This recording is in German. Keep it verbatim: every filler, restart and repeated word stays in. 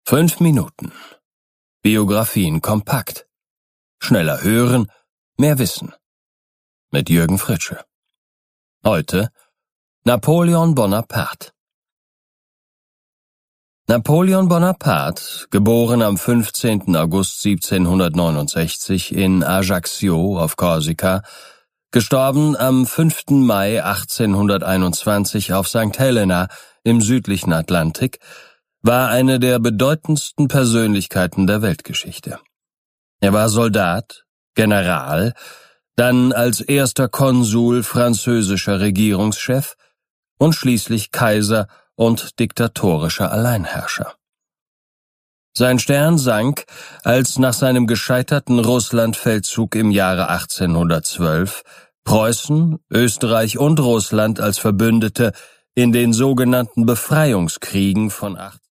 Fünf Minuten. Biografien kompakt. Schneller hören, mehr wissen. Mit Jürgen Fritsche. Heute Napoleon Bonaparte. Napoleon Bonaparte, geboren am fünfzehnten August siebzehnhundertneunundsechzig in Ajaccio auf Korsika, gestorben am fünften Mai achtzehnhunderteinundzwanzig auf Sankt Helena im südlichen Atlantik, war eine der bedeutendsten Persönlichkeiten der Weltgeschichte. Er war Soldat, General, dann als erster Konsul französischer Regierungschef und schließlich Kaiser und diktatorischer Alleinherrscher. Sein Stern sank, als nach seinem gescheiterten Russlandfeldzug im Jahre achtzehnhundertzwölf Preußen, Österreich und Russland als Verbündete in den sogenannten Befreiungskriegen von